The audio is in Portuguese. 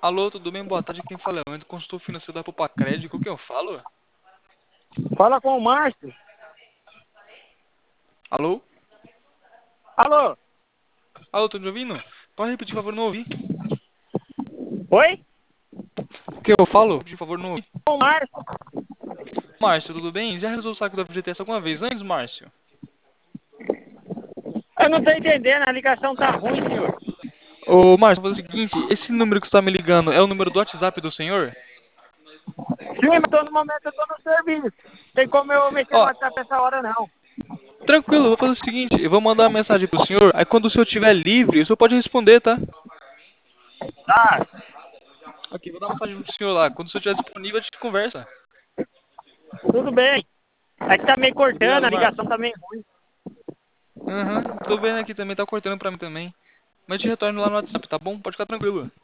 Alô, tudo bem? Boa tarde. Quem fala é o Ando, consultor financeiro da Popacred. Com quem eu falo? Fala com o Márcio. Alô? Alô? Alô, tá me ouvindo? Pode repetir, por favor, não ouvi. Oi? Com quem eu falo? Por favor, não ouvi. Com o Márcio. Márcio, tudo bem? Já resolveu o saque da FGTS alguma vez antes, Márcio? Eu não tô entendendo, a ligação tá ruim, senhor. Ô, Márcio, vou fazer o seguinte. Esse número que você tá me ligando é o número do WhatsApp do senhor? Sim, mas no momento eu tô no serviço. Tem como eu mexer no Ó, WhatsApp essa hora, não. tranquilo, eu vou fazer o seguinte. Eu vou mandar uma mensagem pro senhor. Aí quando o senhor estiver livre, o senhor pode responder, tá? Tá, Aqui, vou dar uma mensagem pro senhor lá. Quando o senhor estiver disponível, a gente conversa. tudo bem. É que tá meio cortando, Obrigado, a ligação Márcio. tá meio ruim. Aham, tô vendo aqui também, tá cortando pra mim também. Mas te retorno lá no WhatsApp, tá bom? Pode ficar tranquilo.